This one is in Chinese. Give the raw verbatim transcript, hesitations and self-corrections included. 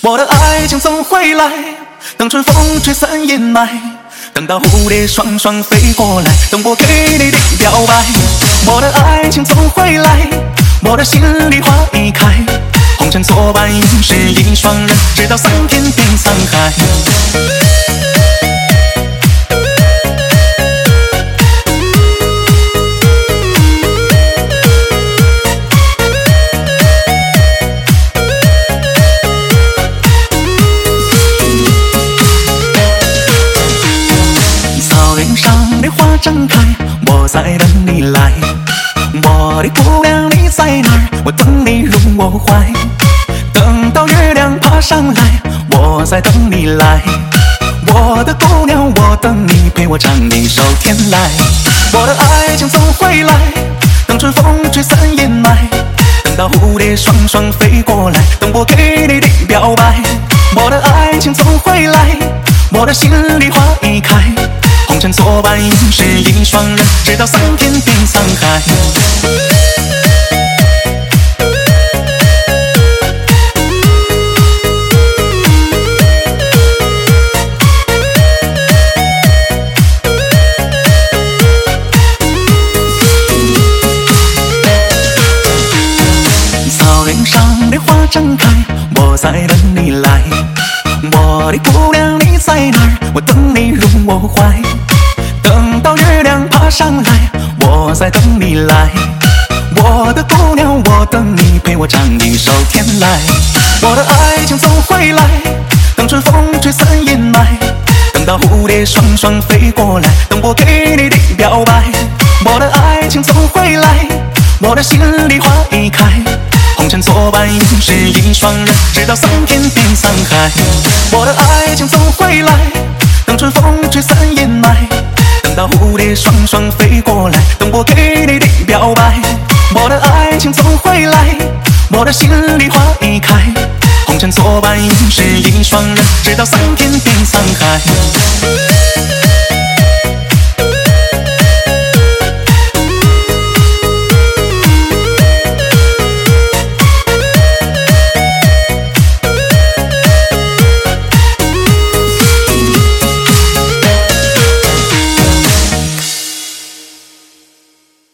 我的爱情总会来，等春风吹散阴霾，等到蝴蝶双双飞过来，等我给你的表白。我的爱情总会来，我的心里花已开，红尘作伴应是一双人，直到桑田变沧海。花正开，我在等你来。我的姑娘你在哪儿？我等你入我怀。等到月亮爬上来，我在等你来。我的姑娘，我等你陪我唱一首天籁。我的爱情总会来，等春风吹散阴霾，等到蝴蝶双双飞过来，等我给你的表白。我的爱情总会来，我的心里花已开，红尘作伴应是一双人，直到桑田变沧海。草原上的花正开，我在等你来。我的姑娘你在哪儿？我等你入我怀。等到月亮爬上来，我在等你来。我的姑娘，我等你陪我唱一首天籁。我的爱情总会来，等春风吹散阴霾，等到蝴蝶双双飞过来，等我给你的表白。我的爱情总会来，我的心里花已开，红尘作伴应是一双人，直到桑田变沧海。我的爱情总会来，等春风吹散阴霾，等到蝴蝶双双飞过来，等我给你的表白。我的爱情总会来，我的心里花已开，红尘作伴应是一双人，直到桑田变沧海。